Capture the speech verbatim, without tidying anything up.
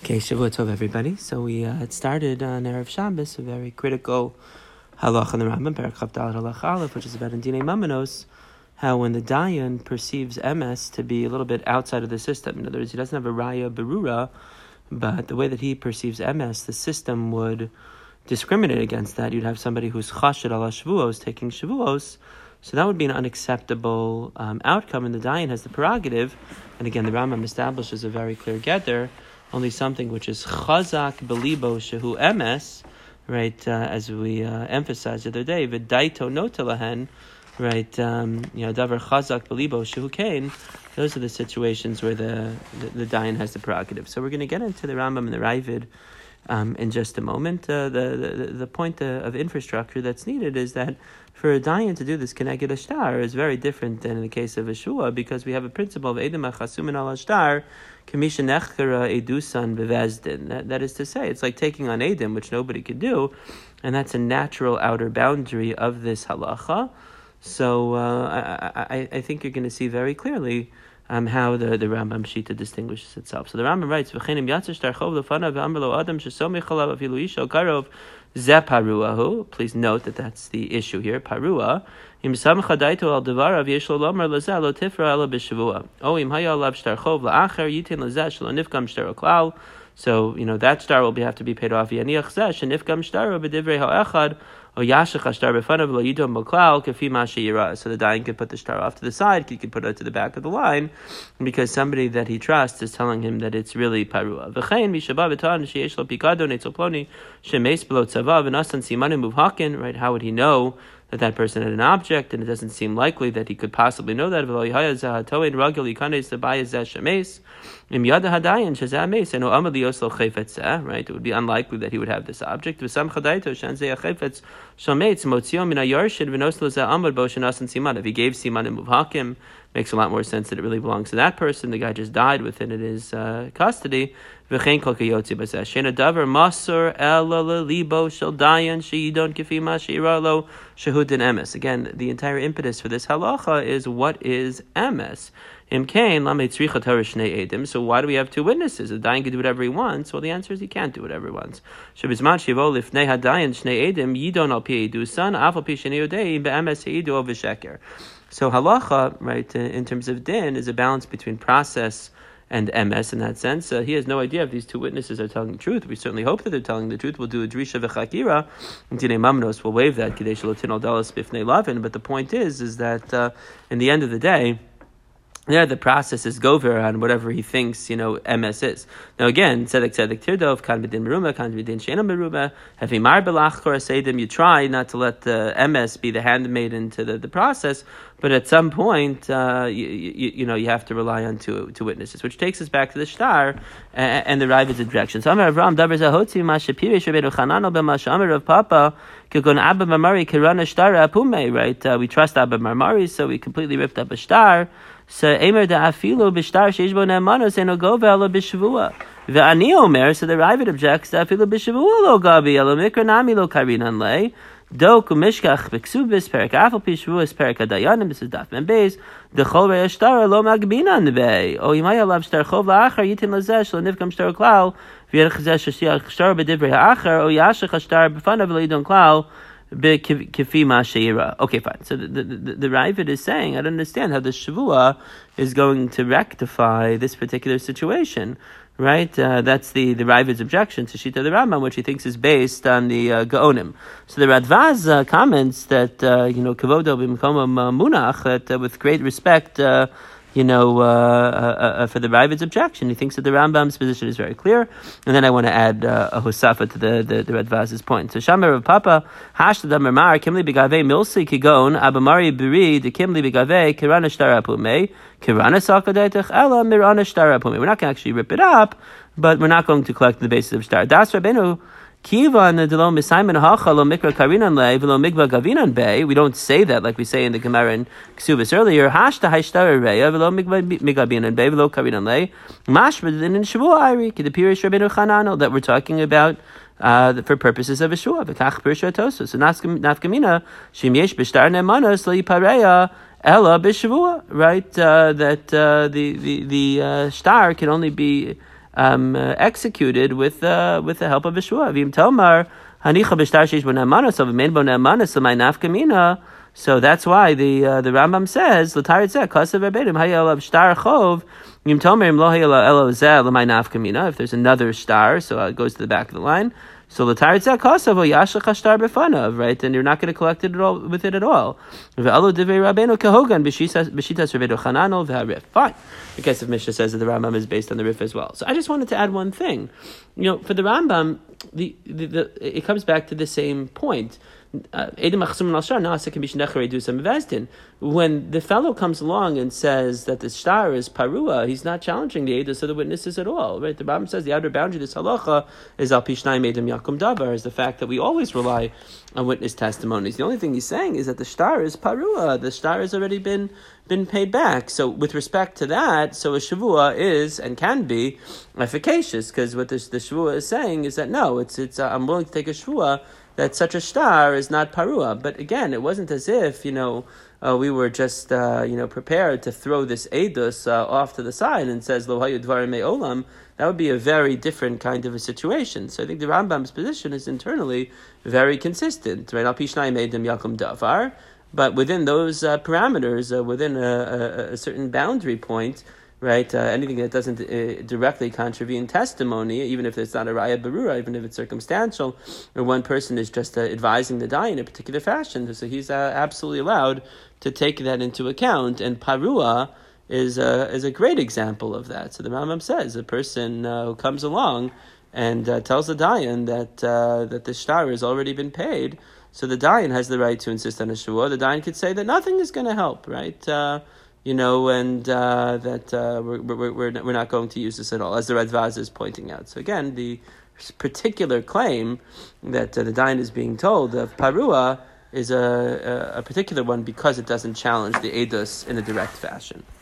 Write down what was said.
Okay, Shavua Tov, everybody. So we uh, had started on Erev Shabbos, a very critical halach in the Rambam, Perek Chav Daled Halach Aleph, which is about in Dinei Mamanos, how when the Dayan perceives M S to be a little bit outside of the system, in other words, he doesn't have a Raya Berura, but the way that he perceives M S, the system would discriminate against that. You'd have somebody who's Chashid ala Shavuos, taking Shavuos, so that would be an unacceptable um, outcome, and the Dayan has the prerogative, and again, the Rambam establishes a very clear gather, only something which is chazak belibo shehu emes, right? Uh, as we uh, emphasized the other day, v'daito notelahen, right? Um, you know, davar chazak belibo shehu kain. Those are the situations where the the, the dayan has the prerogative. So we're going to get into the Rambam and the Ravid um, in just a moment. Uh, the, the the point uh, of infrastructure that's needed is that for a dayan to do this keneged ashtar is very different than in the case of a shua, because we have a principle of edem achasumin al ashtar. That, that is to say, it's like taking on Edim, which nobody could do, and that's a natural outer boundary of this halacha. So uh, I, I, I think you're going to see very clearly um, how the, the Rambam Shita distinguishes itself. So the Rambam writes, please note that that's the issue here, parua. So, you know, that's star will be, have to be paid off. So the dayan could put the star off to the side, he could put it to the back of the line, because somebody that he trusts is telling him that it's really parua. Right? How would he know that that person had an object, and it doesn't seem likely that he could possibly know that. Right? It would be unlikely that he would have this object. If he gave siman and muvhakim, makes a lot more sense that it really belongs to that person. The guy just died within his uh, custody. Again, the entire impetus for this halacha is what is emes. So why do we have two witnesses? The dayan can do whatever he wants. Well, the answer is he can't do whatever he wants. So halacha, right, in terms of din, is a balance between process and M S in that sense. Uh, he has no idea if these two witnesses are telling the truth. We certainly hope that they're telling the truth. We'll do a drisha v'chakira. Dinei Mamnos will waive that. But the point is, is that uh, in the end of the day, there, the process is gover on whatever he thinks, you know, M S is. Now again, tzedek tzedek tirdov, kan b'din meruma, kan b'din she'ena meruma. Hefimar belach kor asedim, you try not to let the M S be the handmaiden to the, the process, but at some point, uh, you, you, you know, you have to rely on two, two witnesses, which takes us back to the shtar and, and the Ravid's objection. So Amar Avram, davar zahotzi ma shapirish Rabbeinu Chananel ben Mashamir of Papa, kikon Abba Marmari kirana shtar apume, right? Uh, we trust Abba Marmari, so we completely ripped up a shtar. So Emer da afilu b'shtar sheish bo ne'emanos eno gove elo b'shavua. Ve'ani omer, so the Ravid objects da afilu b'shavua lo gabi elo mikra nami lo karinan lei. Do kumishkach b'ksubis perik afal p'shavuas perik adayanim. This is Daf Ben Beis. The chol rei shtar lo magbinan bei. O yimay alav shtar chov la'achar yitin lazesh lo nivkam shtar klal. V'yerech zesh shtar shtar b'divrei ha'achar. O yashach shtar b'fanav lo yidon klal. Okay, fine. So the, the, the, the Ravid is saying, I don't understand how the Shavua is going to rectify this particular situation, right? Uh, that's the, the Ravid's objection to Shita the Rambam, which he thinks is based on the uh, Gaonim. So the Radvaz uh, comments that, uh, you know, Kavodo b'mkomam munach, that uh, with great respect, uh, you know, uh, uh, uh, for the Ravid's objection. He thinks that the Rambam's position is very clear. And then I want to add uh, a Hosafa to the, the, the Radvaz's point. So Shamer of Papa, Hashtadam Ramar, Kimli Begave, Milsi Kigon, Abamari Biri, the Kimli Begave, Kirana Starapume, Kirana Sakadaitach, Ella, Mirana Starapume. We're not going to actually rip it up, but we're not going to collect the basis of Star. Das Rabbeinu. We don't say that like we say in the Gemara in Ksubis earlier. That we're talking about uh, for purposes of a shua. So nafkamina shim yesh b'shtar ne'emanos lo yipareya ela b'shavua. Right, uh, that uh, the the the uh, star can only be um, uh, executed with uh, with the help of a shvua. V'im tomar hanicha b'shtar sheish bo ne'amanos of mein bo ne'amanos l'may nafkamina. So that's why the uh, the Rambam says l'tarit zeh kasav rabbeinu hayalav shtar chov yim tomer im lo hayalav elo zeh l'may nafkamina. If there's another shtar, so it goes to the back of the line. So l'tarit zeh kasav o yashach shtar b'fanav, right? And you're not going to collect it at all, with it at all. Ve'alo divrei rabbeinu kehogan b'shitas rabbeinu chananol v'harif. Fine. The case of Mishnah says that the Rambam is based on the Rif as well. So I just wanted to add one thing. You know, for the Rambam, the, the, the it comes back to the same point. Uh, when the fellow comes along and says that the shtar is parua, he's not challenging the edus of the witnesses at all, right? The Rambam says the outer boundary of this halacha is al pishnayim edem yakum davar, is the fact that we always rely on witness testimonies. The only thing he's saying is that the shtar is parua, the shtar has already been been paid back. So with respect to that, so a shavua is and can be efficacious, because what the, the shavua is saying is that no, it's it's uh, I'm willing to take a shavua that such a shtar is not parua. But again, it wasn't as if, you know, uh, we were just, uh, you know, prepared to throw this edus uh, off to the side and says, lo hayu dvarim me'olam. That would be a very different kind of a situation. So I think the Rambam's position is internally very consistent. Right? Al pishnayim edem yakum davar. But within those uh, parameters, uh, within a, a, a certain boundary point, right? Uh, anything that doesn't uh, directly contravene testimony, even if it's not a raya barura, even if it's circumstantial, or one person is just uh, advising the dai in a particular fashion, so he's uh, absolutely allowed to take that into account. And parua is a, is a great example of that. So the Rambam says a person uh, who comes along and uh, tells the dayan that uh, that the shtar has already been paid, so the dayan has the right to insist on a shavua. The dayan could say that nothing is going to help, right? Uh, You know, and uh, that uh, we're, we're we're we're not going to use this at all, as the Radvaz is pointing out. So again, the particular claim that uh, the dayan is being told of parua is a, a a particular one because it doesn't challenge the edus in a direct fashion.